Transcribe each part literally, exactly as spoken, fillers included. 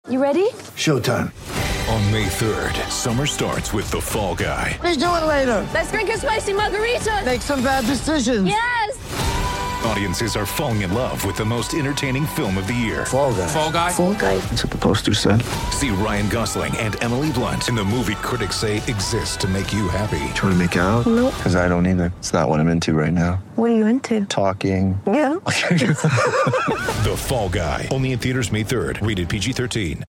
You ready? Showtime. On May third, summer starts with The Fall Guy. Let's do it later. Let's drink a spicy margarita. Make some bad decisions. Yes! Audiences are falling in love with the most entertaining film of the year. Fall Guy. Fall Guy? Fall Guy. That's what the poster said. See Ryan Gosling and Emily Blunt in the movie critics say exists to make you happy. Trying to make it out? Nope. Because I don't either. It's not what I'm into right now. What are you into? Talking. Yeah. The Fall Guy. Only in theaters May third. Rated P G thirteen.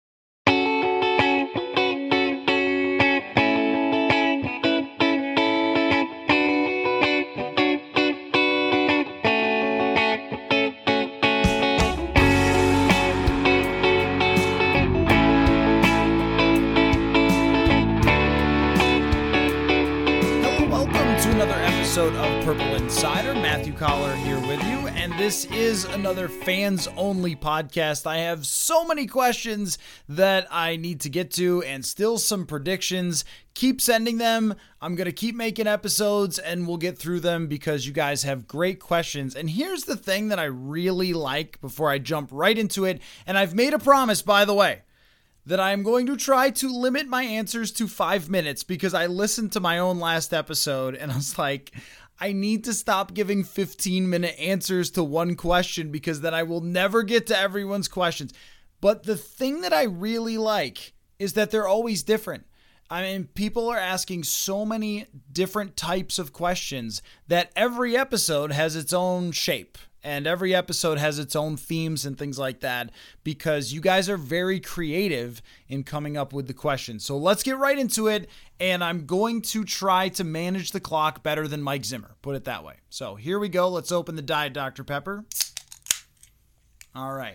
Episode of Purple Insider. Matthew Collar here with you, and this is another fans-only podcast. I have so many questions that I need to get to, and still some predictions. Keep sending them. I'm going to keep making episodes, and we'll get through them because you guys have great questions. And here's the thing that I really like before I jump right into it, and I've made a promise, by the way, that I am going to try to limit my answers to five minutes because I listened to my own last episode and I was like, I need to stop giving fifteen minute answers to one question because then I will never get to everyone's questions. But the thing that I really like is that they're always different. I mean, people are asking so many different types of questions that every episode has its own shape. And every episode has its own themes and things like that because you guys are very creative in coming up with the questions. So let's get right into it. And I'm going to try to manage the clock better than Mike Zimmer, put it that way. So here we go. Let's open the Diet Doctor Pepper. All right.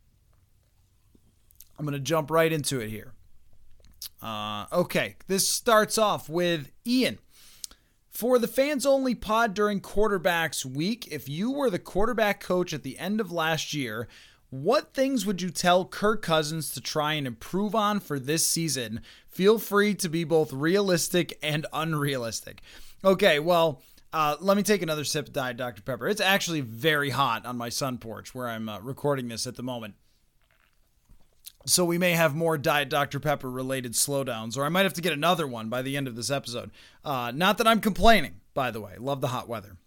I'm going to jump right into it here. Uh, okay. This starts off with Ian. For the fans-only pod during quarterbacks week, if you were the quarterback coach at the end of last year, what things would you tell Kirk Cousins to try and improve on for this season? Feel free to be both realistic and unrealistic. Okay, well, uh, let me take another sip of Diet Doctor Pepper. It's actually very hot on my sun porch where I'm uh, recording this at the moment. So we may have more Diet Doctor Pepper related slowdowns, or I might have to get another one by the end of this episode. Uh, not that I'm complaining, by the way. Love the hot weather.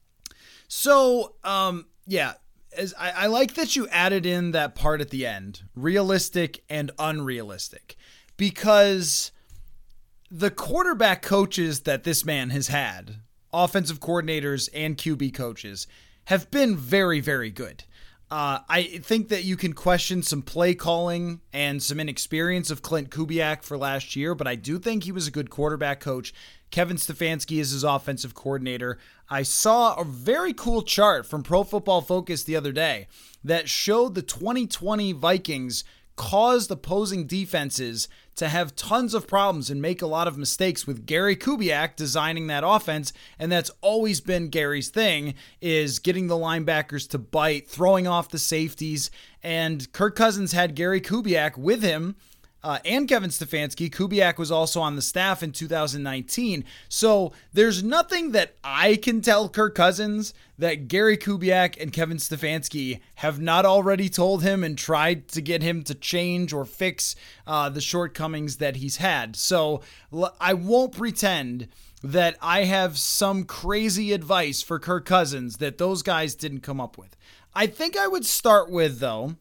So, um, yeah, as I, I like that you added in that part at the end, realistic and unrealistic, because the quarterback coaches that this man has had, offensive coordinators and Q B coaches, have been very, very good. Uh, I think that you can question some play calling and some inexperience of Clint Kubiak for last year, but I do think he was a good quarterback coach. Kevin Stefanski is his offensive coordinator. I saw a very cool chart from Pro Football Focus the other day that showed the twenty twenty Vikings caused opposing defenses to have tons of problems and make a lot of mistakes with Gary Kubiak designing that offense. And that's always been Gary's thing, is getting the linebackers to bite, throwing off the safeties. And Kirk Cousins had Gary Kubiak with him uh, and Kevin Stefanski. Kubiak was also on the staff in two thousand nineteen. So there's nothing that I can tell Kirk Cousins that Gary Kubiak and Kevin Stefanski have not already told him and tried to get him to change or fix uh, the shortcomings that he's had. So I won't pretend that I have some crazy advice for Kirk Cousins that those guys didn't come up with. I think I would start with, though,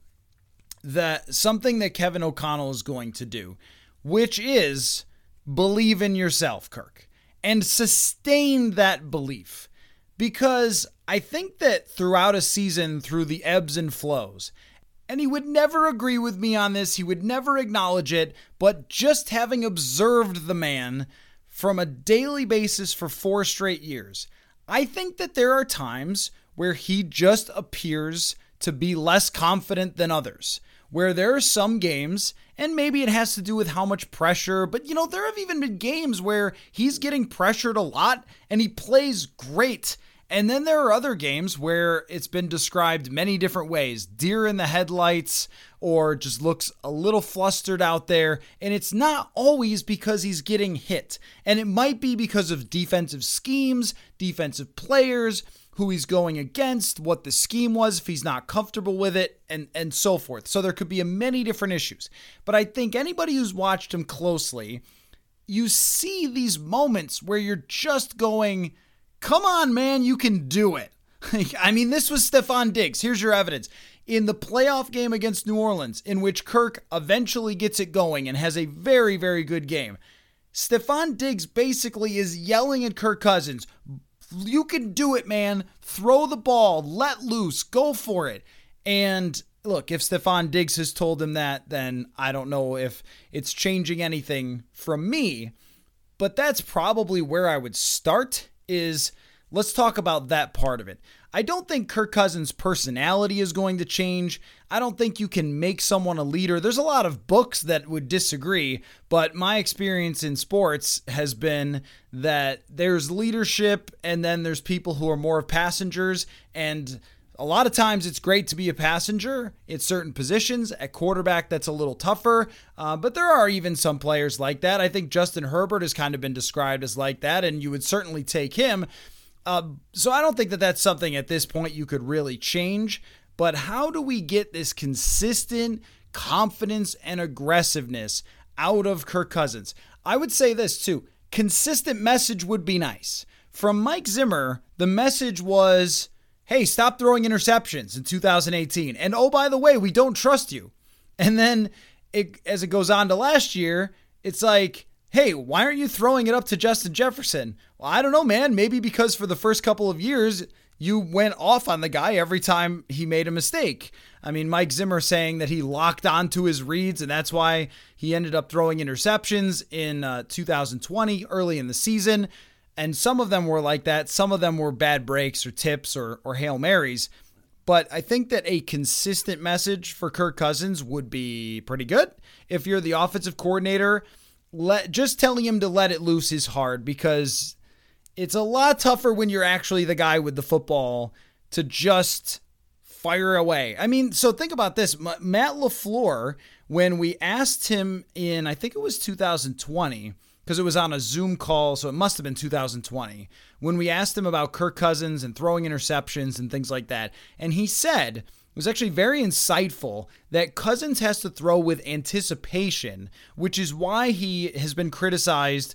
that something that Kevin O'Connell is going to do, which is believe in yourself, Kirk, and sustain that belief. Because I think that throughout a season, through the ebbs and flows, and he would never agree with me on this, he would never acknowledge it, but just having observed the man from a daily basis for four straight years, I think that there are times where he just appears to be less confident than others, where there are some games, and maybe it has to do with how much pressure, but you know, there have even been games where he's getting pressured a lot and he plays great. And then there are other games where it's been described many different ways, deer in the headlights, or just looks a little flustered out there. And it's not always because he's getting hit. And it might be because of defensive schemes, defensive players, who he's going against, what the scheme was, if he's not comfortable with it, and, and so forth. So there could be a many different issues. But I think anybody who's watched him closely, you see these moments where you're just going, come on, man, you can do it. I mean, this was Stefon Diggs. Here's your evidence. In the playoff game against New Orleans, in which Kirk eventually gets it going and has a very, very good game, Stefon Diggs basically is yelling at Kirk Cousins, you can do it, man. Throw the ball, let loose, go for it. And look, if Stefon Diggs has told him that, then I don't know if it's changing anything from me. But that's probably where I would start, is let's talk about that part of it. I don't think Kirk Cousins' personality is going to change. I don't think you can make someone a leader. There's a lot of books that would disagree, but my experience in sports has been that there's leadership and then there's people who are more of passengers, and a lot of times it's great to be a passenger in certain positions. At quarterback, that's a little tougher, uh, but there are even some players like that. I think Justin Herbert has kind of been described as like that, and you would certainly take him. Uh, so I don't think that that's something at this point you could really change, but how do we get this consistent confidence and aggressiveness out of Kirk Cousins? I would say this too. Consistent message would be nice. From Mike Zimmer, the message was, hey, stop throwing interceptions in two thousand eighteen. And oh, by the way, we don't trust you. And then it, as it goes on to last year, it's like, hey, why aren't you throwing it up to Justin Jefferson? Well, I don't know, man. Maybe because for the first couple of years, you went off on the guy every time he made a mistake. I mean, Mike Zimmer saying that he locked onto his reads, and that's why he ended up throwing interceptions in uh, two thousand twenty, early in the season. And some of them were like that. Some of them were bad breaks or tips or, or Hail Marys. But I think that a consistent message for Kirk Cousins would be pretty good. If you're the offensive coordinator, Let just telling him to let it loose is hard, because it's a lot tougher when you're actually the guy with the football to just fire away. I mean, so think about this. M- Matt LaFleur, when we asked him in, I think it was two thousand twenty, because it was on a Zoom call, so it must have been two thousand twenty, when we asked him about Kirk Cousins and throwing interceptions and things like that, and he said, it was actually very insightful, that Cousins has to throw with anticipation, which is why he has been criticized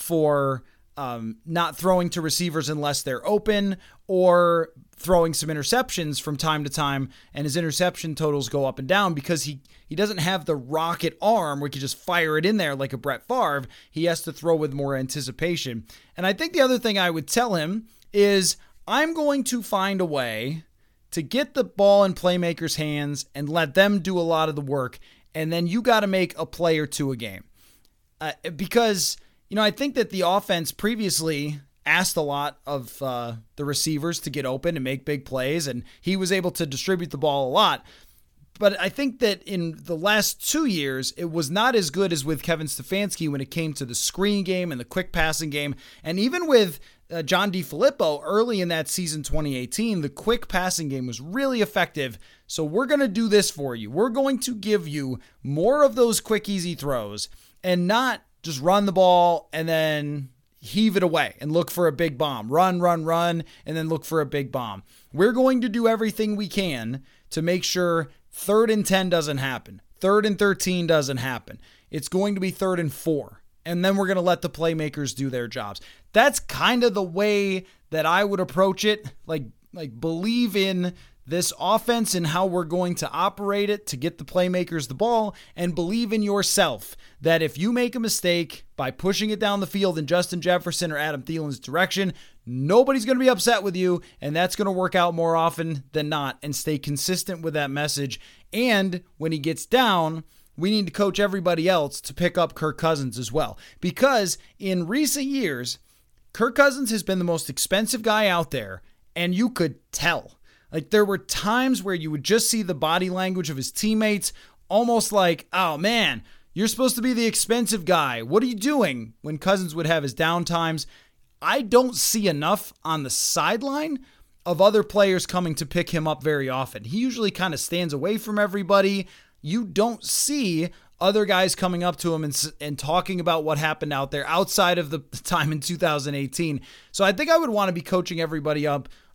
for um, not throwing to receivers unless they're open, or throwing some interceptions from time to time, and his interception totals go up and down because he, he doesn't have the rocket arm where he can just fire it in there like a Brett Favre. He has to throw with more anticipation. And I think the other thing I would tell him is, I'm going to find a way to get the ball in playmakers' hands and let them do a lot of the work, and then you got to make a play or two a game. Uh, because, you know, I think that the offense previously asked a lot of uh, the receivers to get open and make big plays, and he was able to distribute the ball a lot. But I think that in the last two years, it was not as good as with Kevin Stefanski when it came to the screen game and the quick passing game. And even with uh, John DeFilippo early in that season twenty eighteen, the quick passing game was really effective. So we're going to do this for you. We're going to give you more of those quick, easy throws, and not just run the ball and then heave it away and look for a big bomb. Run, run, run, and then look for a big bomb. We're going to do everything we can to make sure third and ten doesn't happen. Third and thirteen doesn't happen. It's going to be third and four. And then we're going to let the playmakers do their jobs. That's kind of the way that I would approach it. Like, like believe in this offense and how we're going to operate it to get the playmakers the ball, and believe in yourself that if you make a mistake by pushing it down the field in Justin Jefferson or Adam Thielen's direction, nobody's going to be upset with you, and that's going to work out more often than not. And stay consistent with that message. And when he gets down, we need to coach everybody else to pick up Kirk Cousins as well. Because in recent years, Kirk Cousins has been the most expensive guy out there, and you could tell. Like, there were times where you would just see the body language of his teammates, almost like, oh man, you're supposed to be the expensive guy. What are you doing? When Cousins would have his down times. I don't see enough on the sideline of other players coming to pick him up very often. He usually kind of stands away from everybody. You don't see other guys coming up to him and, and talking about what happened out there outside of the time in two thousand eighteen. So I think I would want to be coaching everybody up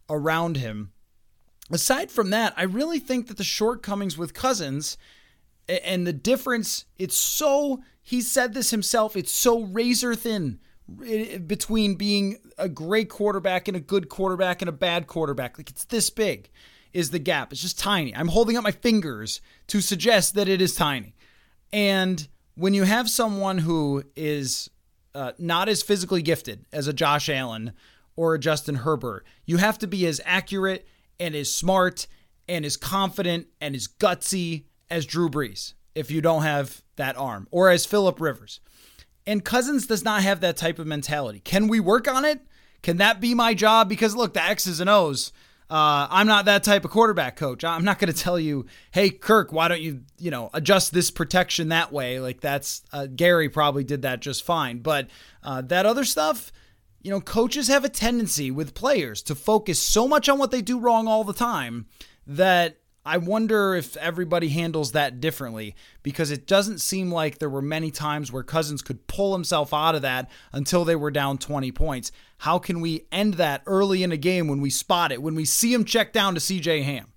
around him. Aside from that, I really think that the shortcomings with Cousins and the difference, it's so, he said this himself, it's so razor thin between being a great quarterback and a good quarterback and a bad quarterback. Like, it's this big is the gap. It's just tiny. I'm holding up my fingers to suggest that it is tiny. And when you have someone who is uh, not as physically gifted as a Josh Allen or a Justin Herbert, you have to be as accurate and as smart and as confident and as gutsy as Drew Brees if you don't have that arm, or as Phillip Rivers. And Cousins does not have that type of mentality. Can we work on it? Can that be my job? Because look, the X's and O's, uh, I'm not that type of quarterback coach. I'm not going to tell you, hey, Kirk, why don't you, you know, adjust this protection that way? Like that's, uh, Gary probably did that just fine. But uh, that other stuff, you know, coaches have a tendency with players to focus so much on what they do wrong all the time that I wonder if everybody handles that differently, because it doesn't seem like there were many times where Cousins could pull himself out of that until they were down twenty points. How can we end that early in a game when we spot it, when we see him check down to C J Ham?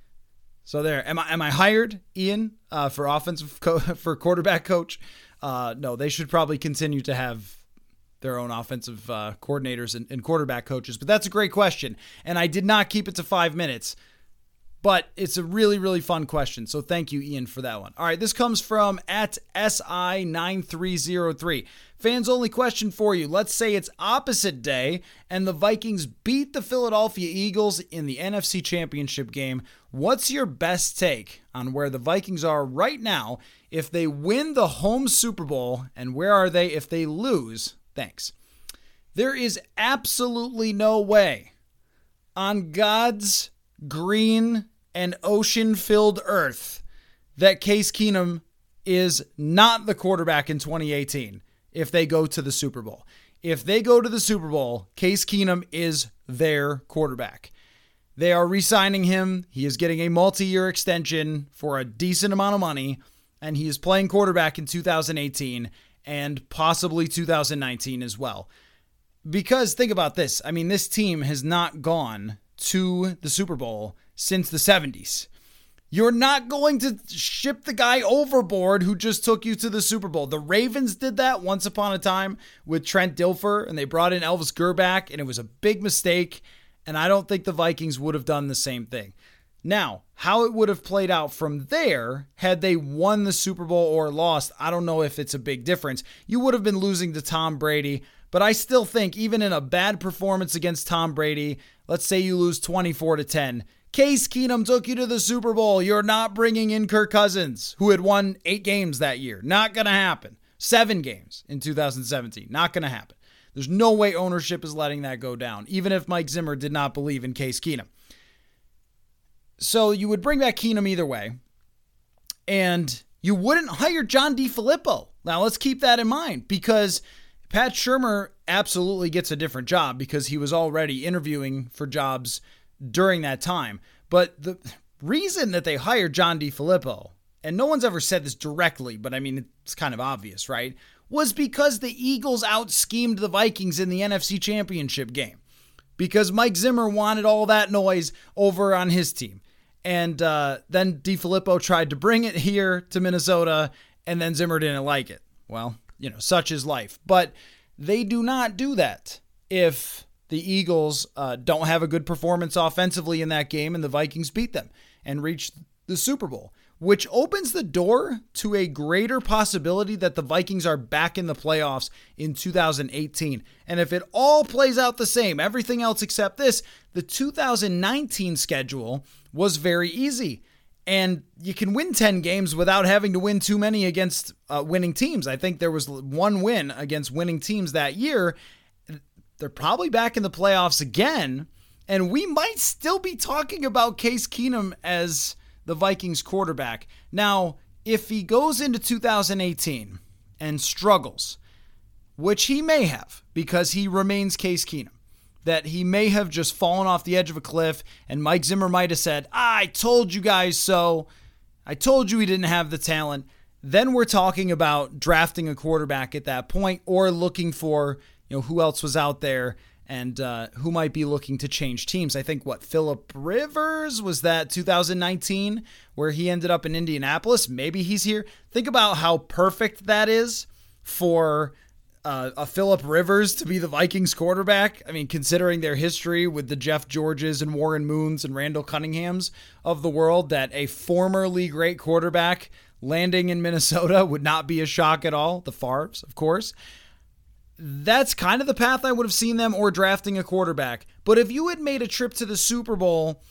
So there, am I am I hired, Ian, uh, for offensive co- for quarterback coach? Uh, no, they should probably continue to have their own offensive uh, coordinators and, and quarterback coaches. But that's a great question, and I did not keep it to five minutes. But it's a really, really fun question. So thank you, Ian, for that one. All right, this comes from at S I nine three zero three. Fans only question for you. Let's say it's opposite day and the Vikings beat the Philadelphia Eagles in the N F C Championship game. What's your best take on where the Vikings are right now if they win the home Super Bowl, and where are they if they lose? Thanks. There is absolutely no way on God's green and ocean-filled earth that Case Keenum is not the quarterback in twenty eighteen if they go to the Super Bowl. If they go to the Super Bowl, Case Keenum is their quarterback. They are re-signing him. He is getting a multi-year extension for a decent amount of money, and he is playing quarterback in two thousand eighteen and possibly two thousand nineteen as well. Because think about this. I mean, this team has not gone to the Super Bowl since the seventies. You're not going to ship the guy overboard who just took you to the Super Bowl. The Ravens did that once upon a time with Trent Dilfer, and they brought in Elvis Grbac, and it was a big mistake, and I don't think the Vikings would have done the same thing. Now, how it would have played out from there had they won the Super Bowl or lost, I don't know if it's a big difference. You would have been losing to Tom Brady, but I still think even in a bad performance against Tom Brady, let's say you lose twenty-four to ten, Case Keenum took you to the Super Bowl. You're not bringing in Kirk Cousins, who had won eight games that year. Not going to happen. Seven games in two thousand seventeen. Not going to happen. There's no way ownership is letting that go down, even if Mike Zimmer did not believe in Case Keenum. So you would bring back Keenum either way, and you wouldn't hire John DeFilippo. Now, let's keep that in mind, because Pat Shurmur absolutely gets a different job because he was already interviewing for jobs during that time. But the reason that they hired John DeFilippo, and no one's ever said this directly, but I mean, it's kind of obvious, right? Was because the Eagles out-schemed the Vikings in the N F C Championship game. Because Mike Zimmer wanted all that noise over on his team. And uh, then DeFilippo tried to bring it here to Minnesota, and then Zimmer didn't like it. Well, you know, such is life. But they do not do that if the Eagles uh, don't have a good performance offensively in that game and the Vikings beat them and reach the Super Bowl, which opens the door to a greater possibility that the Vikings are back in the playoffs in two thousand eighteen. And if it all plays out the same, everything else except this, the two thousand nineteen schedule was very easy. And you can win ten games without having to win too many against uh, winning teams. I think there was one win against winning teams that year. They're probably back in the playoffs again. And we might still be talking about Case Keenum as the Vikings quarterback. Now, if he goes into two thousand eighteen and struggles, which he may have because he remains Case Keenum, that he may have just fallen off the edge of a cliff and Mike Zimmer might have said, I told you guys so. I told you he didn't have the talent. Then we're talking about drafting a quarterback at that point or looking for, you know, who else was out there and uh, who might be looking to change teams. I think, what, Phillip Rivers, was that two thousand nineteen where he ended up in Indianapolis? Maybe he's here. Think about how perfect that is for uh, a Phillip Rivers to be the Vikings quarterback. I mean, considering their history with the Jeff Georges and Warren Moons and Randall Cunninghams of the world, that a formerly great quarterback landing in Minnesota would not be a shock at all. The Favres, of course. That's kind of the path I would have seen them, or drafting a quarterback. But if you had made a trip to the Super Bowl,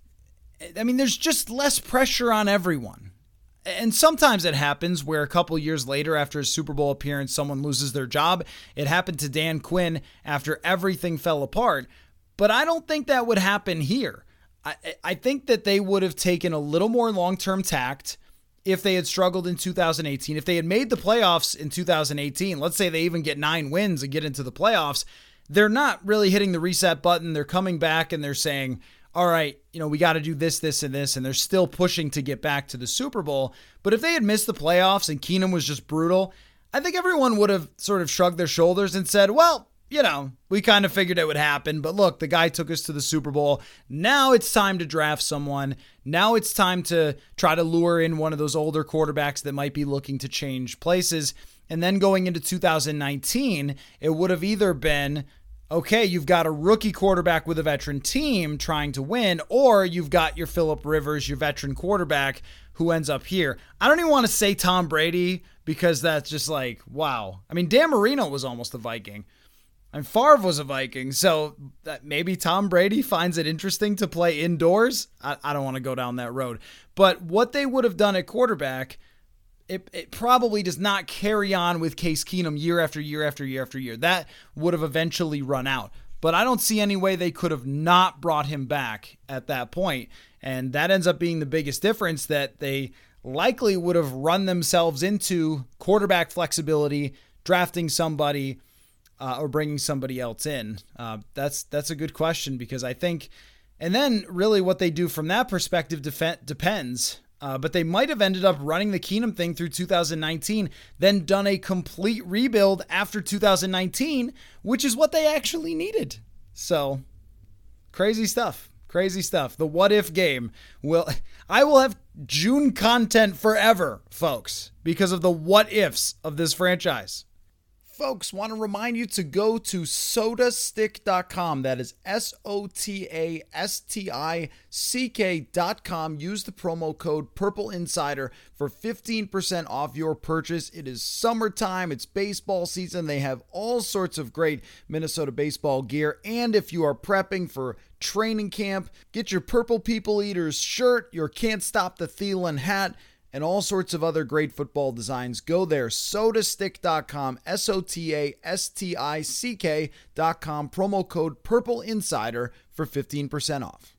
I mean, there's just less pressure on everyone. And sometimes it happens where a couple years later, after a Super Bowl appearance, someone loses their job. It happened to Dan Quinn after everything fell apart. But I don't think that would happen here. I, I think that they would have taken a little more long-term tact if they had struggled in two thousand eighteen. If they had made the playoffs in two thousand eighteen, let's say they even get nine wins and get into the playoffs, they're not really hitting the reset button. They're coming back and they're saying, all right, you know, we got to do this, this, and this, and they're still pushing to get back to the Super Bowl. But if they had missed the playoffs and Keenum was just brutal, I think everyone would have sort of shrugged their shoulders and said, well, you know, we kind of figured it would happen, but look, the guy took us to the Super Bowl. Now it's time to draft someone. Now it's time to try to lure in one of those older quarterbacks that might be looking to change places. And then going into two thousand nineteen, it would have either been, okay, you've got a rookie quarterback with a veteran team trying to win, or you've got your Phillip Rivers, your veteran quarterback, who ends up here. I don't even want to say Tom Brady, because that's just like, wow. I mean, Dan Marino was almost a Viking. And Favre was a Viking, so that maybe Tom Brady finds it interesting to play indoors. I, I don't want to go down that road. But what they would have done at quarterback, it, it probably does not carry on with Case Keenum year after year after year after year. That would have eventually run out. But I don't see any way they could have not brought him back at that point. And that ends up being the biggest difference, that they likely would have run themselves into quarterback flexibility, drafting somebody, Uh, or bringing somebody else in? Uh, that's that's a good question, because I think, and then really what they do from that perspective def- depends. Uh, but they might have ended up running the Keenum thing through two thousand nineteen, then done a complete rebuild after two thousand nineteen, which is what they actually needed. So crazy stuff, crazy stuff. The what if game will, I will have June content forever, folks, because of the what ifs of this franchise. Folks, want to remind you to go to soda stick dot com. That is S O T A S T I C K dot com. Use the promo code Purple Insider for fifteen percent off your purchase. It is summertime. It's baseball season. They have all sorts of great Minnesota baseball gear. And if you are prepping for training camp, get your Purple People Eaters shirt, your Can't Stop the Thielen hat, and all sorts of other great football designs. Go there, soda stick dot com, S O T A S T I C K dot com, promo code Purple Insider for fifteen percent off.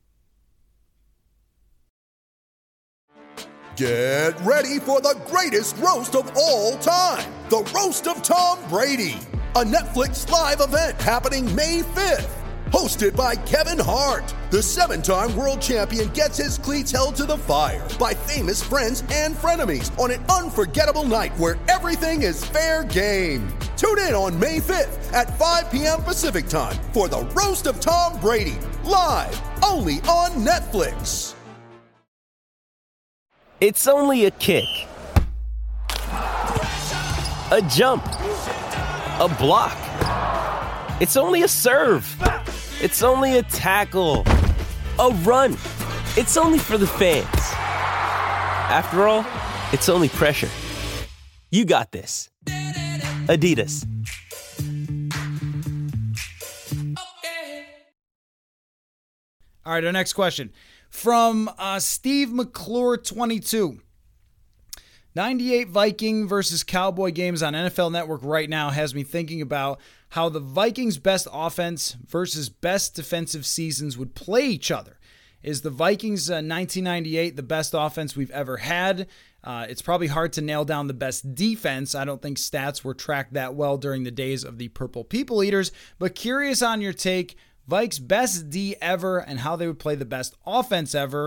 Get ready for the greatest roast of all time, the Roast of Tom Brady, a Netflix live event happening May fifth. Hosted by Kevin Hart, the seven-time world champion gets his cleats held to the fire by famous friends and frenemies on an unforgettable night where everything is fair game. Tune in on May fifth at five p.m. Pacific time for the Roast of Tom Brady, live only on Netflix. It's only a kick, a jump, a block. It's only a serve. It's only a tackle, a run. It's only for the fans. After all, it's only pressure. You got this. Adidas. All right, our next question from uh, Steve McClure twenty-two. ninety-eight Viking versus Cowboy games on N F L Network right now has me thinking about how the Vikings' best offense versus best defensive seasons would play each other. Is the Vikings uh, nineteen ninety-eight the best offense we've ever had? Uh, it's probably hard to nail down the best defense. I don't think stats were tracked that well during the days of the Purple People Eaters, but curious on your take. Vikes' best D ever and how they would play the best offense ever.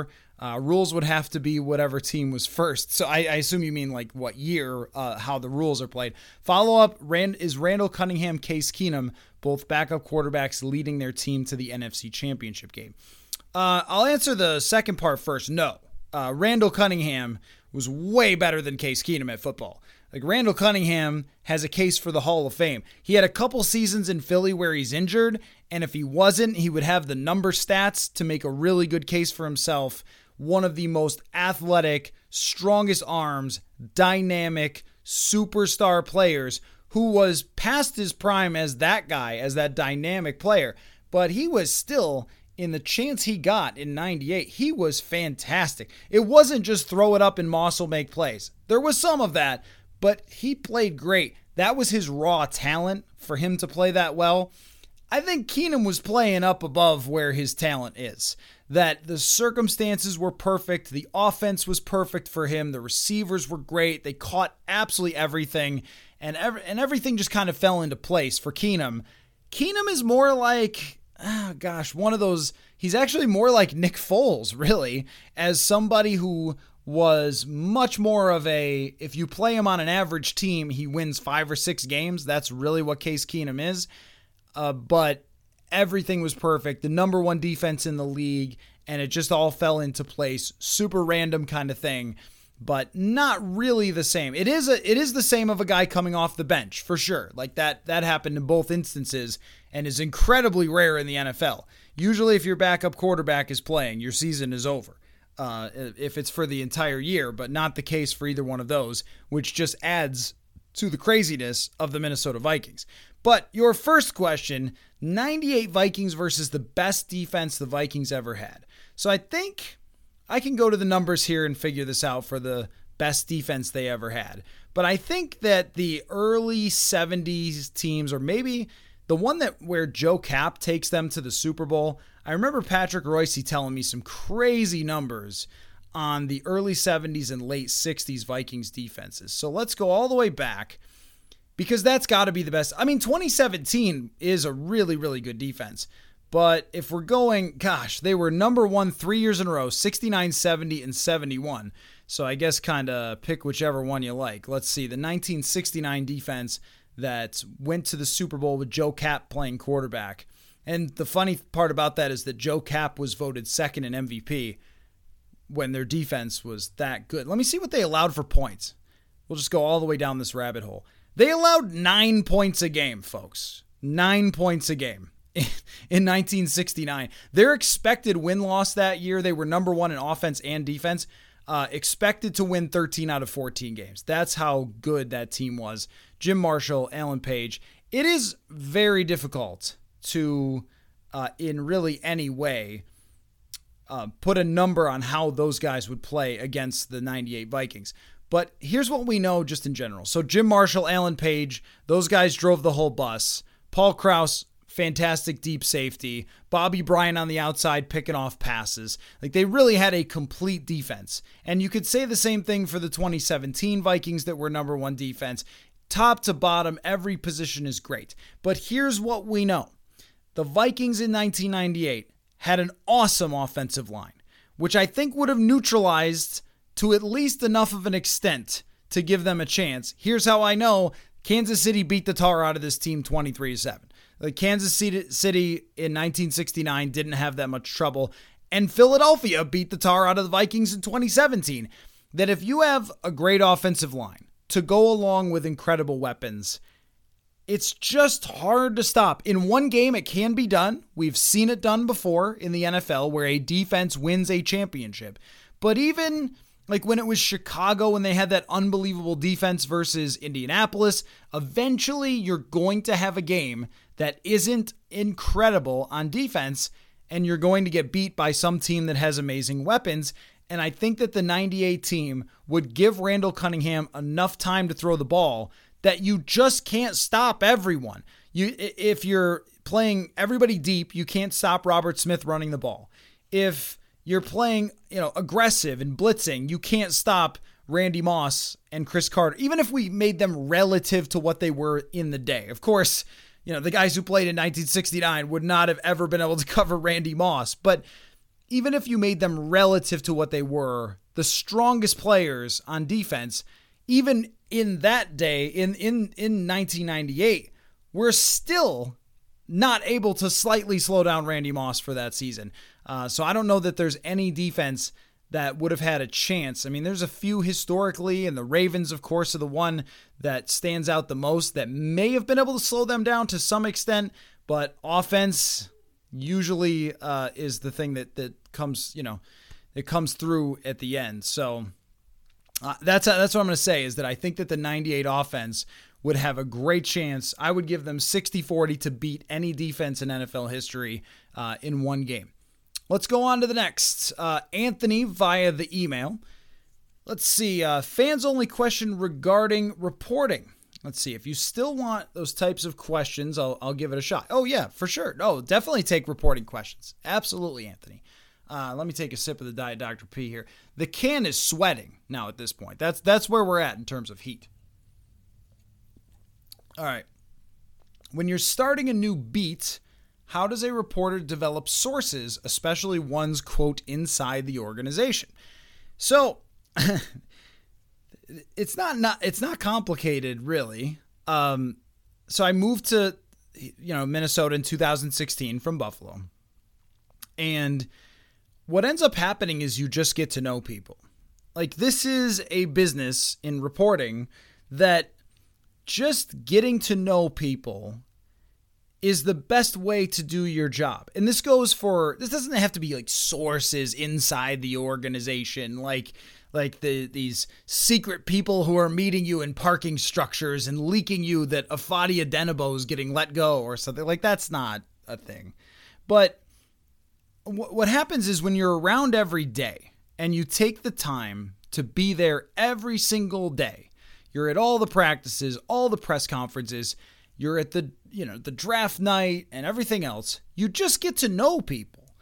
Uh, rules would have to be whatever team was first. So I, I assume you mean like what year, uh, how the rules are played. Follow up, Rand, is Randall Cunningham, Case Keenum, both backup quarterbacks leading their team to the N F C Championship game? Uh, I'll answer the second part first. No. Uh, Randall Cunningham was way better than Case Keenum at football. Like, Randall Cunningham has a case for the Hall of Fame. He had a couple seasons in Philly where he's injured, and if he wasn't, he would have the number stats to make a really good case for himself. One of the most athletic, strongest arms, dynamic, superstar players who was past his prime as that guy, as that dynamic player. But he was still, in the chance he got in ninety-eight, he was fantastic. It wasn't just throw it up and Moss will make plays. There was some of that, but he played great. That was his raw talent for him to play that well. I think Keenum was playing up above where his talent is. That the circumstances were perfect. The offense was perfect for him. The receivers were great. They caught absolutely everything. And, every, and everything just kind of fell into place for Keenum. Keenum is more like, oh gosh, one of those, he's actually more like Nick Foles, really, as somebody who was much more of a, if you play him on an average team, he wins five or six games. That's really what Case Keenum is. Uh, but everything was perfect. The number one defense in the league, and it just all fell into place. Super random kind of thing, but not really the same. It is a, it is the same of a guy coming off the bench, for sure. Like that, that happened in both instances and is incredibly rare in the N F L. Usually if your backup quarterback is playing, your season is over. Uh, if it's for the entire year, but not the case for either one of those, which just adds to the craziness of the Minnesota Vikings. But your first question, ninety-eight Vikings versus the best defense the Vikings ever had. So I think I can go to the numbers here and figure this out for the best defense they ever had. But I think that the early seventies teams, or maybe the one that where Joe Kapp takes them to the Super Bowl, I remember Patrick Royce telling me some crazy numbers on the early seventies and late sixties Vikings defenses. So let's go all the way back, because that's got to be the best. I mean, twenty seventeen is a really, really good defense. But if we're going, gosh, they were number one three years in a row, sixty-nine, seventy, and seventy-one. So I guess kind of pick whichever one you like. Let's see, the nineteen sixty-nine defense that went to the Super Bowl with Joe Kapp playing quarterback. And the funny part about that is that Joe Kapp was voted second in M V P when their defense was that good. Let me see what they allowed for points. We'll just go all the way down this rabbit hole. They allowed nine points a game, folks. Nine points a game in nineteen sixty-nine. Their expected win-loss that year, they were number one in offense and defense, uh, expected to win thirteen out of fourteen games. That's how good that team was. Jim Marshall, Alan Page. It is very difficult to, uh, in really any way, uh, put a number on how those guys would play against the ninety-eight Vikings. But here's what we know just in general. So Jim Marshall, Alan Page, those guys drove the whole bus. Paul Krause, fantastic deep safety. Bobby Bryant on the outside picking off passes. Like, they really had a complete defense. And you could say the same thing for the twenty seventeen Vikings that were number one defense. Top to bottom, every position is great. But here's what we know. The Vikings in nineteen ninety-eight had an awesome offensive line, which I think would have neutralized to at least enough of an extent to give them a chance. Here's how I know. Kansas City beat the tar out of this team twenty-three to seven. Like, Kansas City in nineteen sixty-nine didn't have that much trouble, and Philadelphia beat the tar out of the Vikings in twenty seventeen. That if you have a great offensive line to go along with incredible weapons, it's just hard to stop. In one game, it can be done. We've seen it done before in the N F L where a defense wins a championship. But even like when it was Chicago, when they had that unbelievable defense versus Indianapolis, eventually you're going to have a game that isn't incredible on defense, and you're going to get beat by some team that has amazing weapons. And I think that the ninety-eight team would give Randall Cunningham enough time to throw the ball that you just can't stop everyone. You, if you're playing everybody deep, you can't stop Robert Smith running the ball. If you're playing, you know, aggressive and blitzing, you can't stop Randy Moss and Chris Carter, even if we made them relative to what they were in the day. Of course, you know, the guys who played in nineteen sixty-nine would not have ever been able to cover Randy Moss, but even if you made them relative to what they were, the strongest players on defense, even in that day, in, in, in nineteen ninety-eight, were still not able to slightly slow down Randy Moss for that season. Uh, so I don't know that there's any defense that would have had a chance. I mean, there's a few historically, and the Ravens, of course, are the one that stands out the most that may have been able to slow them down to some extent, but offense usually uh, is the thing that, that comes, you know, it comes through at the end. So uh, that's, that's what I'm going to say, is that I think that the ninety-eight offense would have a great chance. I would give them sixty forty to beat any defense in N F L history uh, in one game. Let's go on to the next. Uh, Anthony via the email. Let's see. Uh, fans only question regarding reporting. Let's see. If you still want those types of questions, I'll, I'll give it a shot. Oh, yeah, for sure. No, definitely take reporting questions. Absolutely, Anthony. Uh, let me take a sip of the Diet Doctor P here. The can is sweating now at this point. That's, that's where we're at in terms of heat. All right. When you're starting a new beat, how does a reporter develop sources, especially ones, quote, inside the organization? So it's not, not it's not complicated, really. Um, so I moved to, you know, Minnesota in two thousand sixteen from Buffalo. And what ends up happening is you just get to know people. Like, this is a business in reporting that just getting to know people is the best way to do your job. And this goes for, this doesn't have to be like sources inside the organization, like like the these secret people who are meeting you in parking structures and leaking you that Afadi Adenabo is getting let go or something. Like, that's not a thing. But w- what happens is when you're around every day and you take the time to be there every single day, you're at all the practices, all the press conferences, you're at the, you know, the draft night and everything else, you just get to know people.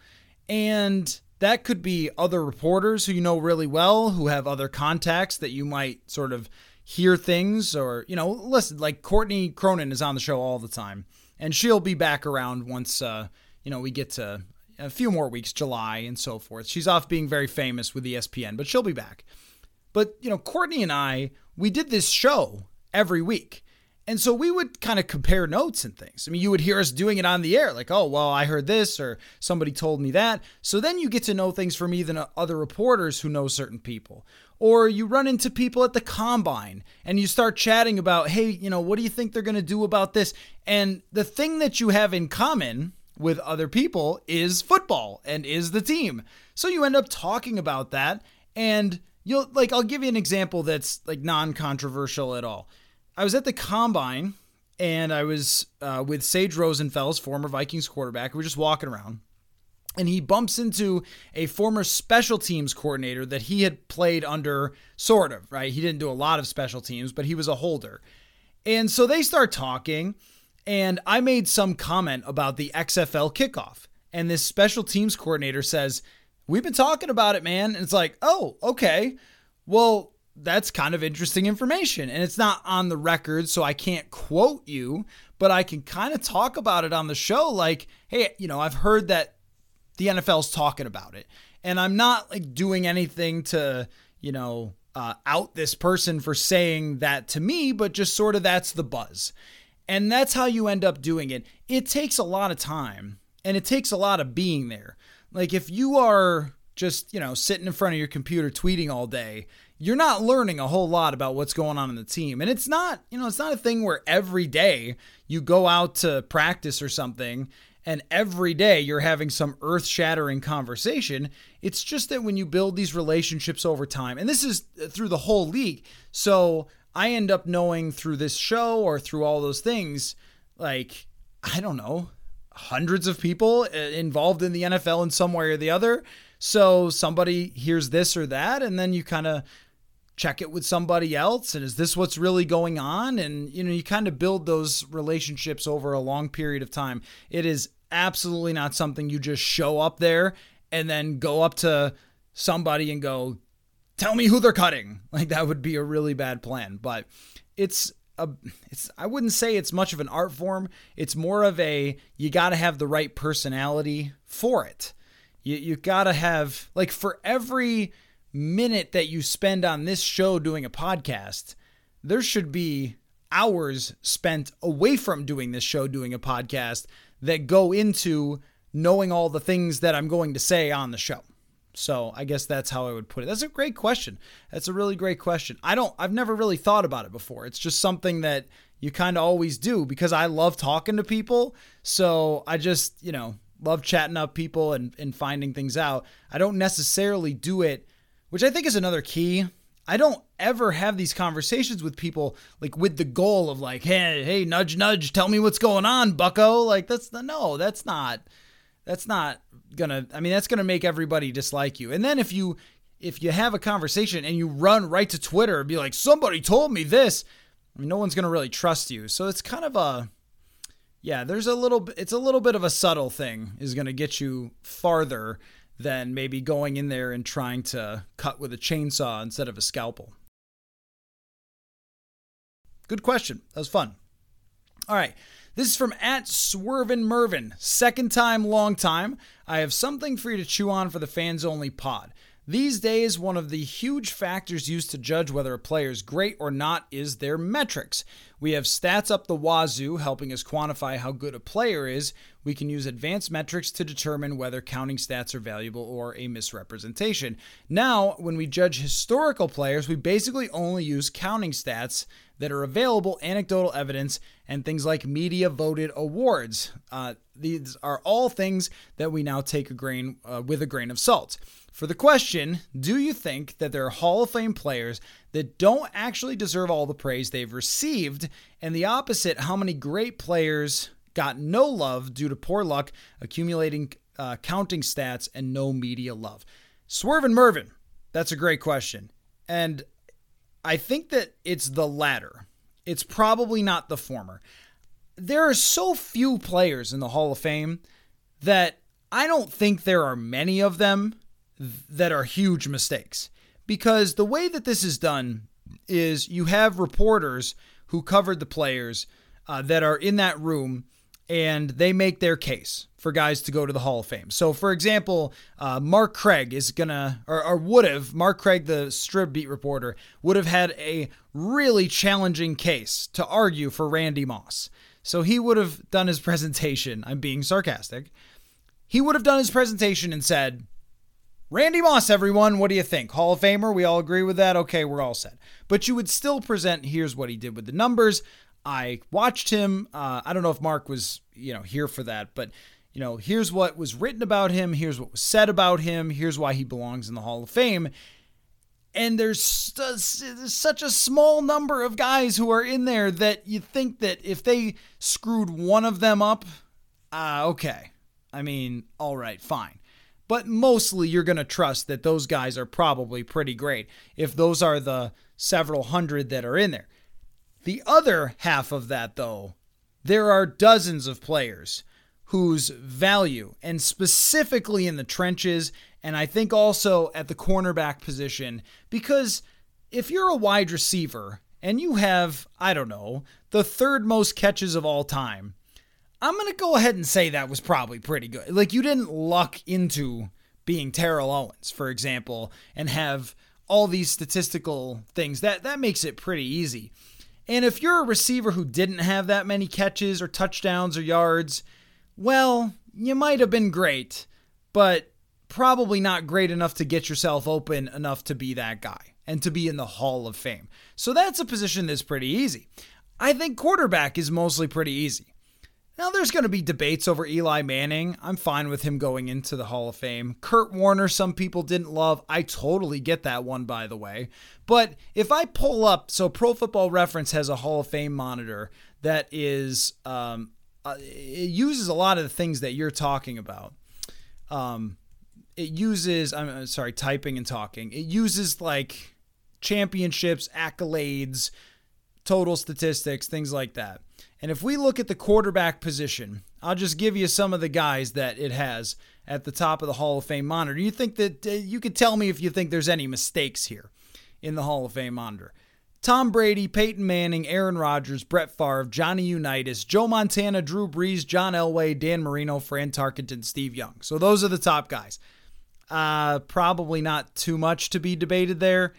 And that could be other reporters who you know really well, who have other contacts that you might sort of hear things or, you know, listen, like Courtney Cronin is on the show all the time, and she'll be back around once, uh, you know, we get to a few more weeks, July and so forth. She's off being very famous with E S P N, but she'll be back. But, you know, Courtney and I, we did this show every week. And so we would kind of compare notes and things. I mean, you would hear us doing it on the air, like, oh, well, I heard this or somebody told me that. So then you get to know things from even other reporters who know certain people. Or you run into people at the combine and you start chatting about, hey, you know, what do you think they're going to do about this? And the thing that you have in common with other people is football and is the team. So you end up talking about that. And you'll, like, I'll give you an example that's like non-controversial at all. I was at the combine and I was uh, with Sage Rosenfels, former Vikings quarterback. We were just walking around and he bumps into a former special teams coordinator that he had played under, sort of, right? He didn't do a lot of special teams, but he was a holder. And so they start talking and I made some comment about the X F L kickoff. And this special teams coordinator says, we've been talking about it, man. And it's like, oh, okay. Well, that's kind of interesting information, and it's not on the record, so I can't quote you, but I can kind of talk about it on the show. Like, hey, you know, I've heard that the N F L's talking about it, and I'm not like doing anything to, you know, uh, out this person for saying that to me, but just sort of that's the buzz. And that's how you end up doing it. It takes a lot of time, and it takes a lot of being there. Like, if you are just, you know, sitting in front of your computer tweeting all day, you're not learning a whole lot about what's going on in the team. And it's not, you know, it's not a thing where every day you go out to practice or something and every day you're having some earth-shattering conversation. It's just that when you build these relationships over time, and this is through the whole league. So I end up knowing through this show or through all those things, like, I don't know, hundreds of people involved in the N F L in some way or the other. So somebody hears this or that, and then you kind of check it with somebody else. And is this what's really going on? And, you know, you kind of build those relationships over a long period of time. It is absolutely not something you just show up there and then go up to somebody and go, tell me who they're cutting. Like, that would be a really bad plan. But it's a, it's, I wouldn't say it's much of an art form. It's more of a, you got to have the right personality for it. You you gotta have, like, for every minute that you spend on this show doing a podcast, there should be hours spent away from doing this show doing a podcast that go into knowing all the things that I'm going to say on the show. So I guess that's how I would put it. That's a great question. That's a really great question. I don't, I've never really thought about it before. It's just something that you kind of always do because I love talking to people. So I just, you know, love chatting up people and, and finding things out. I don't necessarily do it, which I think is another key. I don't ever have these conversations with people like with the goal of like, hey, hey, nudge, nudge, tell me what's going on, bucko. Like that's the, no, that's not, that's not gonna, I mean, that's gonna make everybody dislike you. And then if you, if you have a conversation and you run right to Twitter and be like, somebody told me this, I mean, no one's gonna really trust you. So it's kind of a, yeah, there's a little, it's a little bit of a subtle thing is gonna get you farther than maybe going in there and trying to cut with a chainsaw instead of a scalpel. Good question. That was fun. All right. This is from at Swervin Mervin. Second time, long time. I have something for you to chew on for the Fans Only pod. These days, one of the huge factors used to judge whether a player is great or not is their metrics. We have stats up the wazoo helping us quantify how good a player is. We can use advanced metrics to determine whether counting stats are valuable or a misrepresentation. Now, when we judge historical players, we basically only use counting stats that are available, anecdotal evidence, and things like media-voted awards. Uh, these are all things that we now take a grain uh, with a grain of salt. For the question, do you think that there are Hall of Fame players that don't actually deserve all the praise they've received? And the opposite, how many great players got no love due to poor luck, accumulating uh, counting stats, and no media love? Swervin Mervin, that's a great question. And I think that it's the latter. It's probably not the former. There are so few players in the Hall of Fame that I don't think there are many of them that are huge mistakes, because the way that this is done is you have reporters who covered the players uh, that are in that room, and they make their case for guys to go to the Hall of Fame. So, for example, uh, Mark Craig is gonna, or, or would have, Mark Craig, the Strib beat reporter, would have had a really challenging case to argue for Randy Moss. So he would have done his presentation. I'm being sarcastic. He would have done his presentation and said, Randy Moss, everyone, what do you think? Hall of Famer, we all agree with that? Okay, we're all set. But you would still present, here's what he did with the numbers. I watched him. Uh, I don't know if Mark was, you know, here for that, but, you know, here's what was written about him. Here's what was said about him. Here's why he belongs in the Hall of Fame. And there's, there's such a small number of guys who are in there that you think that if they screwed one of them up, uh, okay. I mean, all right, fine. But mostly you're going to trust that those guys are probably pretty great if those are the several hundred that are in there. The other half of that, though, there are dozens of players whose value, and specifically in the trenches, and I think also at the cornerback position, because if you're a wide receiver and you have, I don't know, the third most catches of all time, I'm going to go ahead and say that was probably pretty good. Like, you didn't luck into being Terrell Owens, for example, and have all these statistical things. That that makes it pretty easy. And if you're a receiver who didn't have that many catches or touchdowns or yards, well, you might have been great, but probably not great enough to get yourself open enough to be that guy and to be in the Hall of Fame. So that's a position that's pretty easy. I think quarterback is mostly pretty easy. Now, there's going to be debates over Eli Manning. I'm fine with him going into the Hall of Fame. Kurt Warner, some people didn't love. I totally get that one, by the way. But if I pull up, so Pro Football Reference has a Hall of Fame monitor that is, um, uh, it uses a lot of the things that you're talking about. Um, it uses, I'm sorry, typing and talking. It uses like championships, accolades, total statistics, things like that. And if we look at the quarterback position, I'll just give you some of the guys that it has at the top of the Hall of Fame monitor. You think that uh, you could tell me if you think there's any mistakes here in the Hall of Fame monitor. Tom Brady, Peyton Manning, Aaron Rodgers, Brett Favre, Johnny Unitas, Joe Montana, Drew Brees, John Elway, Dan Marino, Fran Tarkenton, Steve Young. So those are the top guys. Uh, probably not too much to be debated there.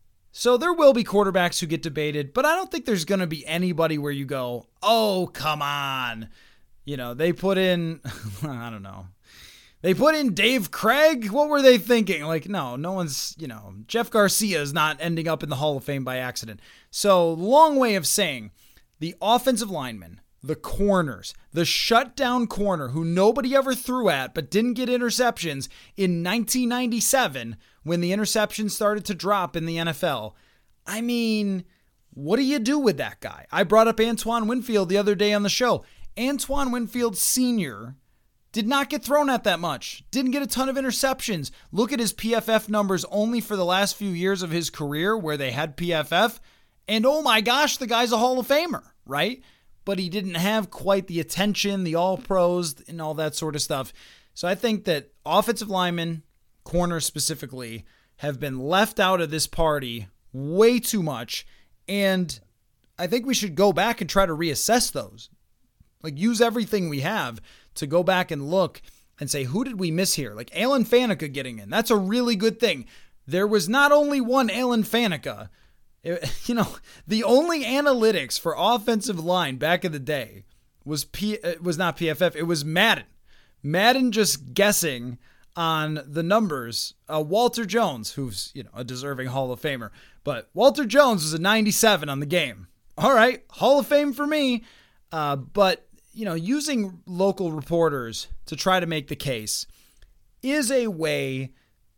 So there will be quarterbacks who get debated, but I don't think there's going to be anybody where you go, oh, come on. You know, they put in, I don't know. They put in Dave Craig. What were they thinking? Like, no, no one's, you know, Jeff Garcia is not ending up in the Hall of Fame by accident. So long way of saying the offensive linemen, the corners, the shutdown corner who nobody ever threw at but didn't get interceptions in nineteen ninety-seven when the interceptions started to drop in the N F L. I mean, what do you do with that guy? I brought up Antoine Winfield the other day on the show. Antoine Winfield Senior did not get thrown at that much. Didn't get a ton of interceptions. Look at his P F F numbers only for the last few years of his career where they had P F F. And oh my gosh, the guy's a Hall of Famer, right? But he didn't have quite the attention, the all-pros, and all that sort of stuff. So I think that offensive linemen, corners specifically, have been left out of this party way too much. And I think we should go back and try to reassess those. Like, use everything we have to go back and look and say, who did we miss here? Like, Alan Faneca getting in. That's a really good thing. There was not only one Alan Faneca. It, you know, the only analytics for offensive line back in the day was P, it was not P F F. It was Madden. Madden just guessing on the numbers. Uh, Walter Jones, who's, you know, a deserving Hall of Famer, but Walter Jones was a ninety-seven on the game. All right, Hall of Fame for me. Uh, but, you know, using local reporters to try to make the case is a way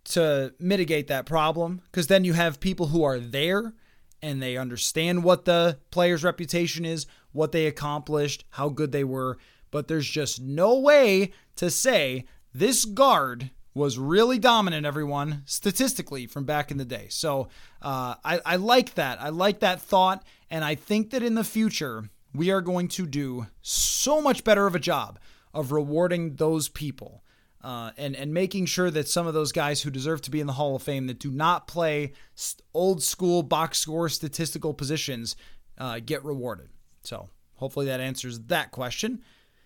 to mitigate that problem, because then you have people who are there and they understand what the player's reputation is, what they accomplished, how good they were. But there's just no way to say this guard was really dominant, everyone, statistically from back in the day. So uh, I, I like that. I like that thought. And I think that in the future, we are going to do so much better of a job of rewarding those people. Uh, and, and making sure that some of those guys who deserve to be in the Hall of Fame that do not play old school box score statistical positions uh, get rewarded. So hopefully that answers that question.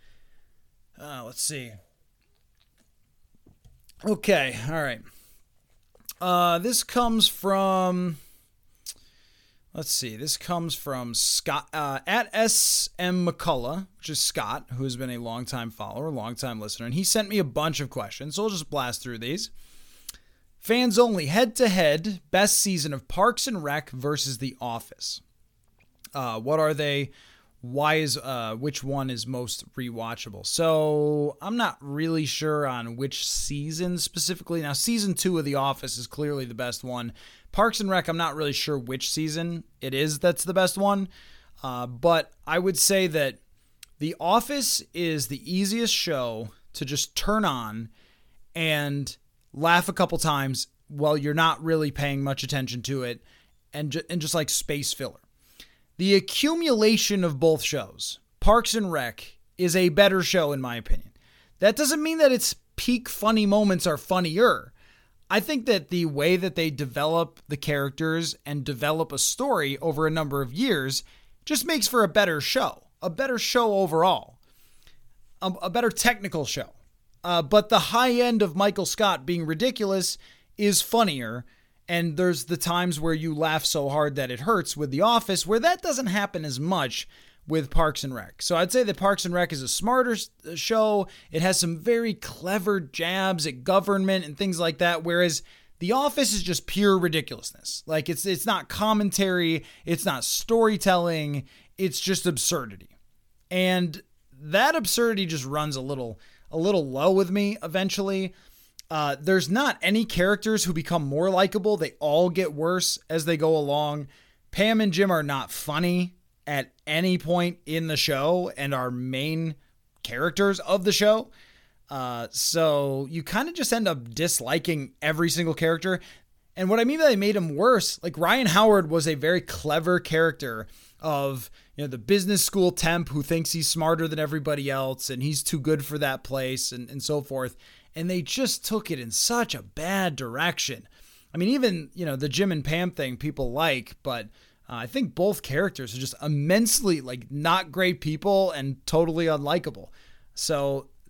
Uh, let's see. Okay, all right. Uh, this comes from... Let's see. This comes from Scott uh, at S M McCullough, which is Scott, who has been a longtime follower, longtime listener, and he sent me a bunch of questions, so we'll just blast through these. Fans only, head-to-head, best season of Parks and Rec versus The Office. Uh, what are they? Why is uh, which one is most rewatchable? So I'm not really sure on which season specifically. Now, season two of The Office is clearly the best one. Parks and Rec, I'm not really sure which season it is that's the best one. Uh, but I would say that The Office is the easiest show to just turn on and laugh a couple times while you're not really paying much attention to it, and, ju- and just like space filler. The accumulation of both shows, Parks and Rec, is a better show in my opinion. That doesn't mean that its peak funny moments are funnier. I think that the way that they develop the characters and develop a story over a number of years just makes for a better show, a better show overall, a, a better technical show. Uh, but the high end of Michael Scott being ridiculous is funnier. And there's the times where you laugh so hard that it hurts with The Office, where that doesn't happen as much with Parks and Rec. So I'd say that Parks and Rec is a smarter show. It has some very clever jabs at government and things like that, whereas The Office is just pure ridiculousness. Like it's it's not commentary, it's not storytelling, it's just absurdity. And that absurdity just runs a little a little low with me eventually. Uh, there's not any characters who become more likable. They all get worse as they go along. Pam and Jim are not funny at any point in the show and are main characters of the show. Uh, so you kind of just end up disliking every single character. And what I mean by they made him worse, like Ryan Howard was a very clever character of, you know, the business school temp who thinks he's smarter than everybody else and he's too good for that place and, and so forth. And they just took it in such a bad direction. I mean, even, you know, the Jim and Pam thing people like, but Uh, I think both characters are just immensely, like, not great people and totally unlikable. So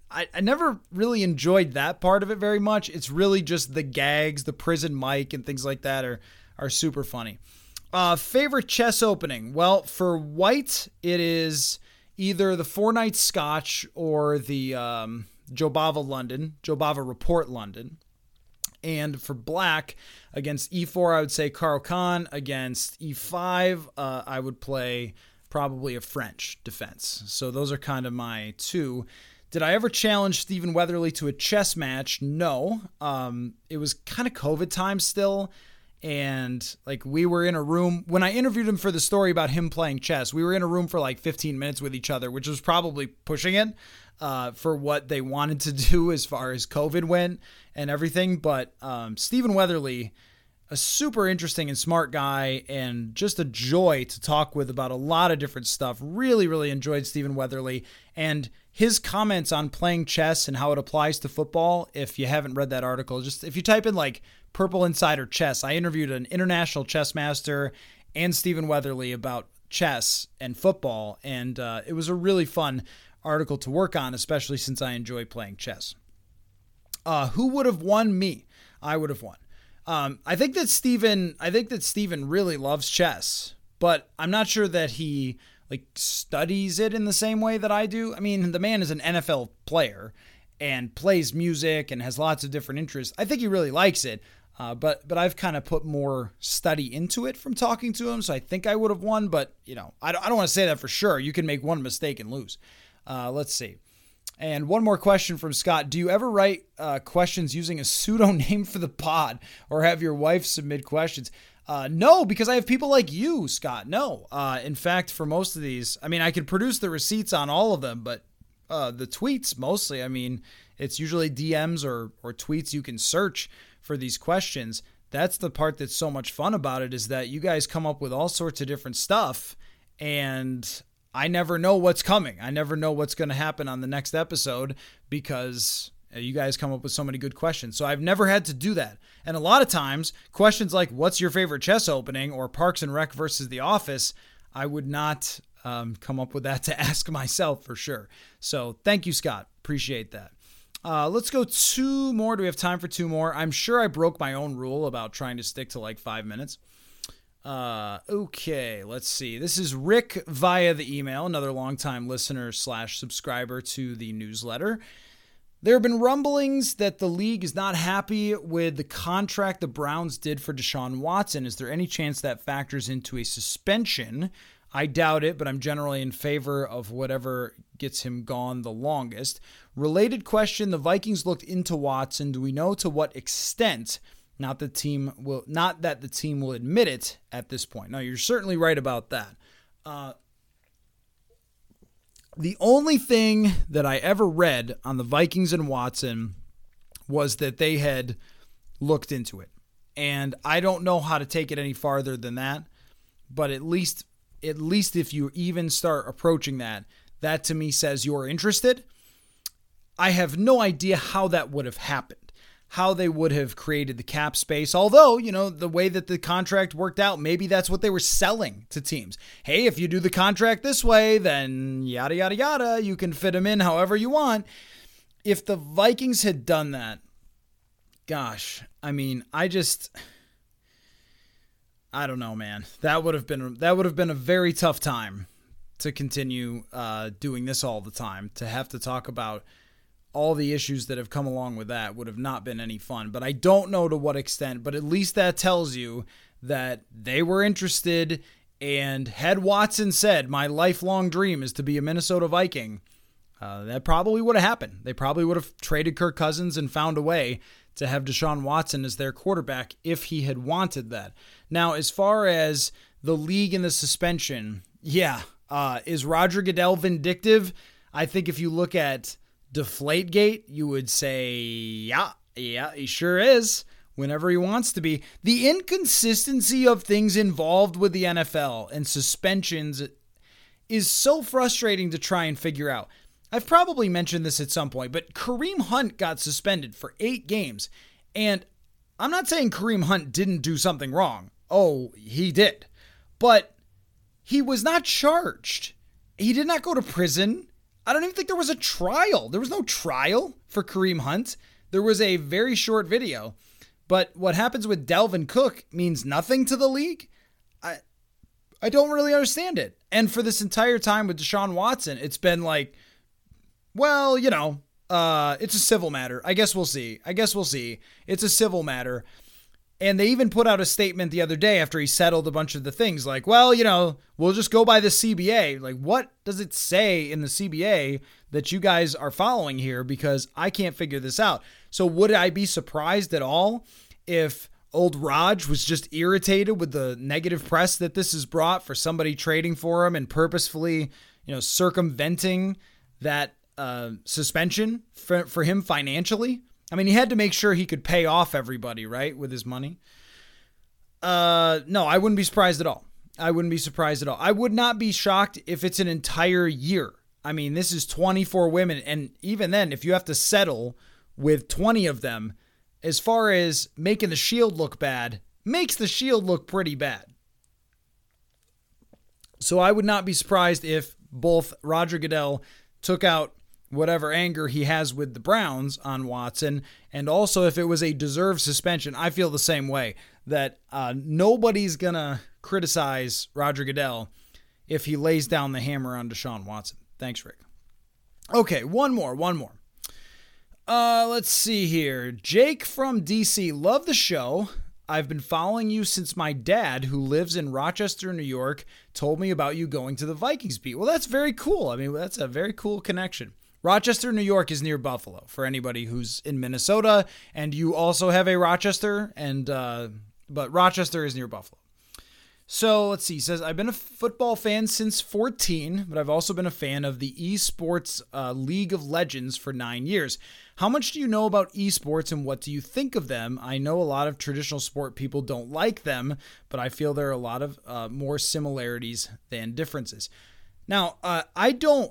I, I never really enjoyed that part of it very much. It's really just the gags, the prison mic and things like that are, are super funny. Uh, favorite chess opening? Well, for White, it is either the Four Nights Scotch or the um, Jobava London, Jobava Report London. And for Black, against e four, I would say Caro-Kann. Against e five, uh, I would play probably a French defense. So those are kind of my two. Did I ever challenge Stephen Weatherly to a chess match? No. Um, it was kind of COVID time still. And like we were in a room when I interviewed him for the story about him playing chess, we were in a room for like fifteen minutes with each other, which was probably pushing it uh, for what they wanted to do as far as COVID went and everything. But um, Stephen Weatherly, a super interesting and smart guy and just a joy to talk with about a lot of different stuff. Really, really enjoyed Stephen Weatherly and his comments on playing chess and how it applies to football. If you haven't read that article, just if you type in like Purple Insider Chess, I interviewed an international chess master and Stephen Weatherly about chess and football. And uh, it was a really fun article to work on, especially since I enjoy playing chess. Uh, who would have won? Me. I would have won. Um, I think that Stephen, I think that Stephen really loves chess, but I'm not sure that he like studies it in the same way that I do. I mean, the man is an N F L player and plays music and has lots of different interests. I think he really likes it, uh, but but I've kind of put more study into it from talking to him, so I think I would have won. But you know, I don't, I don't want to say that for sure. You can make one mistake and lose. Uh, let's see. And one more question from Scott. Do you ever write uh, questions using a pseudonym for the pod or have your wife submit questions? Uh, no, because I have people like you, Scott. No. Uh, in fact, for most of these, I mean, I could produce the receipts on all of them, but uh, the tweets mostly, I mean, it's usually D Ms or, or tweets you can search for these questions. That's the part that's so much fun about it is that you guys come up with all sorts of different stuff and I never know what's coming. I never know what's going to happen on the next episode because you guys come up with so many good questions. So I've never had to do that. And a lot of times, questions like, what's your favorite chess opening or Parks and Rec versus The Office, I would not um, come up with that to ask myself for sure. So thank you, Scott. Appreciate that. Uh, let's go two more. Do we have time for two more? I'm sure I broke my own rule about trying to stick to like five minutes. Uh, okay, let's see. This is Rick via the email, another longtime listener slash subscriber to the newsletter. There have been rumblings that the league is not happy with the contract the Browns did for Deshaun Watson. Is there any chance that factors into a suspension? I doubt it, but I'm generally in favor of whatever gets him gone the longest. Related question, the Vikings looked into Watson. Do we know to what extent? Not the team will, not that the team will admit it at this point. No, you're certainly right about that. Uh, the only thing that I ever read on the Vikings and Watson was that they had looked into it. And I don't know how to take it any farther than that. But at least, at least if you even start approaching that, that to me says you're interested. I have no idea how that would have happened. How they would have created the cap space. Although, you know, the way that the contract worked out, maybe that's what they were selling to teams. Hey, if you do the contract this way, then yada, yada, yada, you can fit them in however you want. If the Vikings had done that, gosh, I mean, I just, I don't know, man. That would have been, that would have been a very tough time to continue uh, doing this all the time, to have to talk about all the issues that have come along with that would have not been any fun. But I don't know to what extent, but at least that tells you that they were interested. And had Watson said, my lifelong dream is to be a Minnesota Viking, uh, that probably would have happened. They probably would have traded Kirk Cousins and found a way to have Deshaun Watson as their quarterback if he had wanted that. Now, as far as the league and the suspension, yeah, uh, is Roger Goodell vindictive? I think if you look at Deflategate, you would say, yeah, yeah, he sure is, whenever he wants to be. The inconsistency of things involved with the N F L and suspensions is so frustrating to try and figure out. I've probably mentioned this at some point, but Kareem Hunt got suspended for eight games. And I'm not saying Kareem Hunt didn't do something wrong. Oh, he did. But he was not charged. He did not go to prison. I don't even think there was a trial. There was no trial for Kareem Hunt. There was a very short video. But what happens with Dalvin Cook means nothing to the league. I I don't really understand it. And for this entire time with Deshaun Watson, it's been like, well, you know, uh, it's a civil matter. I guess we'll see. I guess we'll see. It's a civil matter. And they even put out a statement the other day after he settled a bunch of the things like, well, you know, we'll just go by the C B A. Like, what does it say in the C B A that you guys are following here? Because I can't figure this out. So would I be surprised at all if old Raj was just irritated with the negative press that this has brought for somebody trading for him and purposefully, you know, circumventing that uh, suspension for, for him financially? I mean, he had to make sure he could pay off everybody, right, with his money. Uh, no, I wouldn't be surprised at all. I wouldn't be surprised at all. I would not be shocked if it's an entire year. I mean, this is twenty-four women, and even then, if you have to settle with twenty of them, as far as making the Shield look bad, makes the Shield look pretty bad. So I would not be surprised if both Roger Goodell took out whatever anger he has with the Browns on Watson, and also if it was a deserved suspension. I feel the same way, that uh, nobody's going to criticize Roger Goodell if he lays down the hammer on Deshaun Watson. Thanks, Rick. Okay, one more, one more. Uh, let's see here. Jake from D C, love the show. I've been following you since my dad, who lives in Rochester, New York, told me about you going to the Vikings beat. Well, that's very cool. I mean, that's a very cool connection. Rochester, New York is near Buffalo for anybody who's in Minnesota, and you also have a Rochester, and uh, but Rochester is near Buffalo. So let's see. He says, I've been a football fan since fourteen, but I've also been a fan of the esports uh, League of Legends for nine years. How much do you know about esports and what do you think of them? I know a lot of traditional sport people don't like them, but I feel there are a lot of uh, more similarities than differences. Now, uh, I don't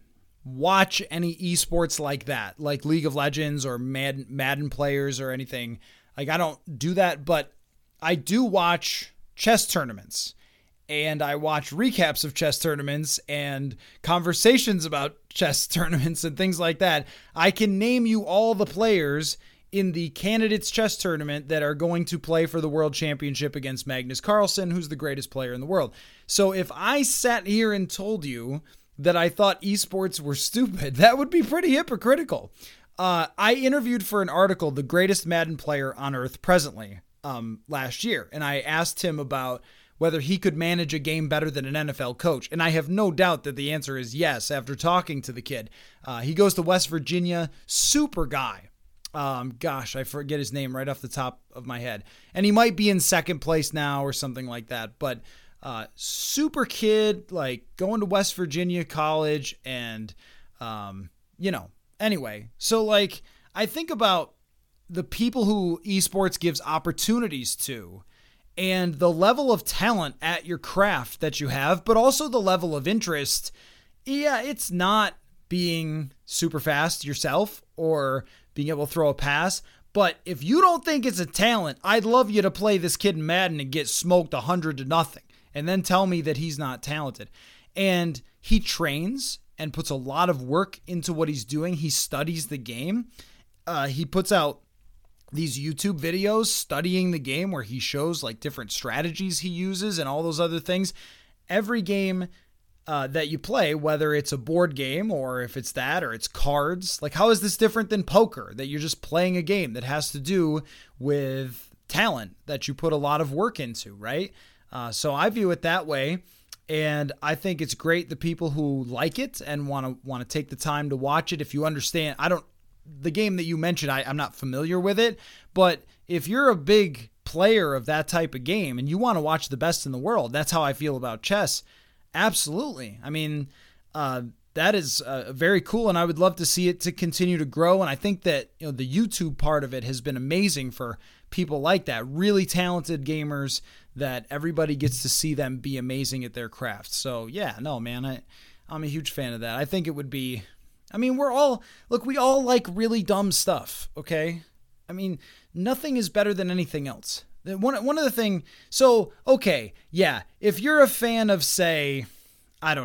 watch any esports like that, like League of Legends or Madden, Madden players or anything. Like, I don't do that, but I do watch chess tournaments, and I watch recaps of chess tournaments and conversations about chess tournaments and things like that. I can name you all the players in the candidates chess tournament that are going to play for the world championship against Magnus Carlsen, who's the greatest player in the world. So if I sat here and told you that I thought esports were stupid, that would be pretty hypocritical. Uh, I interviewed for an article the greatest Madden player on earth presently um, last year, and I asked him about whether he could manage a game better than an N F L coach, and I have no doubt that the answer is yes after talking to the kid. Uh, he goes to West Virginia, super guy. Um, gosh, I forget his name right off the top of my head, and he might be in second place now or something like that, but Uh, super kid, like going to West Virginia college and, um, you know, anyway. So like, I think about the people who esports gives opportunities to and the level of talent at your craft that you have, but also the level of interest. Yeah, it's not being super fast yourself or being able to throw a pass. But if you don't think it's a talent, I'd love you to play this kid in Madden and get smoked one hundred to nothing. And then tell me that he's not talented. And he trains and puts a lot of work into what he's doing. He studies the game. Uh, he puts out these YouTube videos studying the game where he shows like different strategies he uses and all those other things. Every game uh, that you play, whether it's a board game or if it's that or it's cards, like how is this different than poker? That you're just playing a game that has to do with talent that you put a lot of work into, right? Uh, so I view it that way, and I think it's great the people who like it and want to want to take the time to watch it. If you understand, I don't, the game that you mentioned, I, I'm not familiar with it, but if you're a big player of that type of game and you want to watch the best in the world, that's how I feel about chess. Absolutely. I mean, uh, that is uh, very cool, and I would love to see it to continue to grow. And I think that, you know, the YouTube part of it has been amazing for people like that, really talented gamers that everybody gets to see them be amazing at their craft. So yeah, no, man, I, I'm a huge fan of that. I think it would be, I mean, we're all, look, we all like really dumb stuff. Okay. I mean, nothing is better than anything else. One, one of the thing, so, okay. Yeah. If you're a fan of, say, I don't know,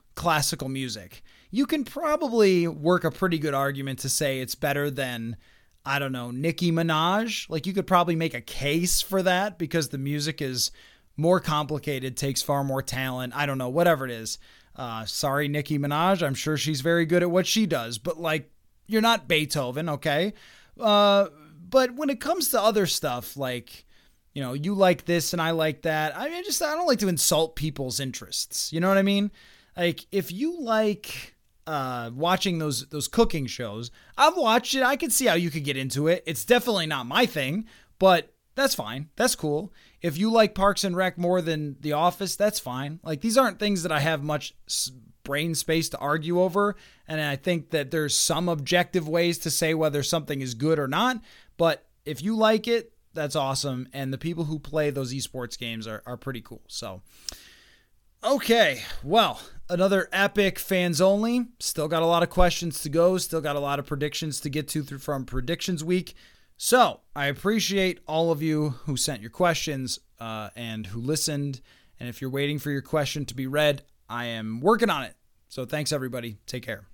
classical music, you can probably work a pretty good argument to say it's better than, I don't know, Nicki Minaj. Like, you could probably make a case for that because the music is more complicated, takes far more talent. I don't know, whatever it is. Uh, sorry, Nicki Minaj. I'm sure she's very good at what she does, but like, you're not Beethoven, okay? Uh, but when it comes to other stuff, like, you know, you like this and I like that. I mean, just, I don't like to insult people's interests. You know what I mean? Like, if you like uh, watching those those cooking shows, I've watched it. I can see how you could get into it. It's definitely not my thing, but that's fine. That's cool. If you like Parks and Rec more than The Office, that's fine. Like, these aren't things that I have much brain space to argue over, and I think that there's some objective ways to say whether something is good or not, but if you like it, that's awesome, and the people who play those esports games are, are pretty cool. So, okay, well, another epic Fans Only. Still got a lot of questions to go, still got a lot of predictions to get to through from Predictions Week. So, I appreciate all of you who sent your questions uh, and who listened, and if you're waiting for your question to be read, I am working on it. So thanks, everybody. Take care.